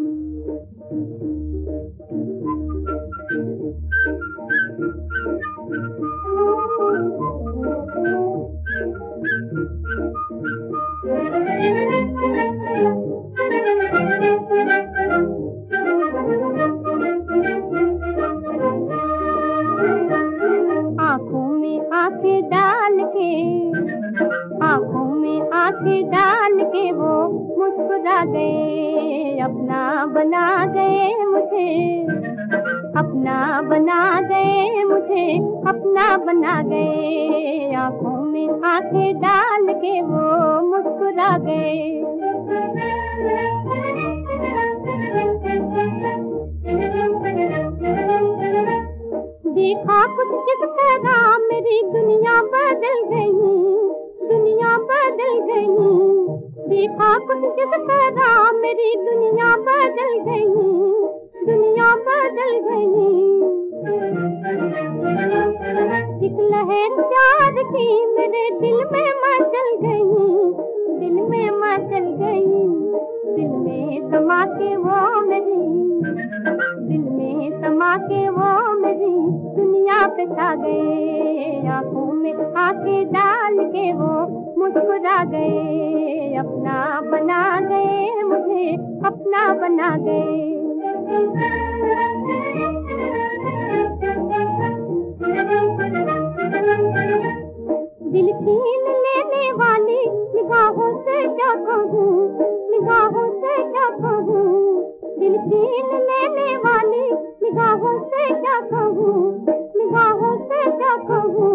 आँखों में आँखें डाल के वो मुस्कुरा गए, अपना बना गए मुझे, अपना बना गए मुझे, अपना बना गए। आँखों में आँखें डाल के वो मुस्कुरा गए। देखा कुछ जिस तरह मेरी दुनिया बदल गई, दुनिया बदल गई। देखा कुछ जिस तरह मेरी दुनिया बदल गई, दुनिया बदल गई। एक लहर प्यार की मेरे दिल में मचल गई, दिल में मचल गई। दिल में समा के वो मेरी, दिल में समा के वो मेरी दुनिया पे छा गए। आँखों में आँखें डाल के वो मुस्कुरा गए, अपना बना गए मुझे, अपना बना गए। दिल छीन लेने वाली निगाहों से क्या कहूँ, निगाहों से क्या कहूँ। दिल छीन लेने वाली निगाहों से क्या कहूँ, निगाहों से क्या कहूँ।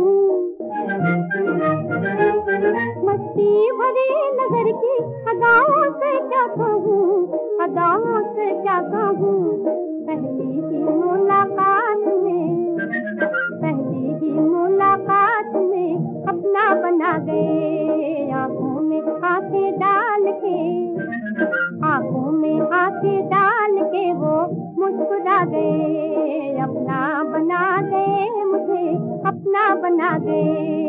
मस्ती भरी नजर की अदाओं से क्या कहूँ, अदाओं से क्या कहूँ। पहली ही मुलाकात में, पहली ही मुलाकात में अपना बना गए। आँखों में आँखें डाल के, आँखों में आँखें डाल के वो मुस्कुरा गए, अपना बना गए मुझे, अपना बना गए।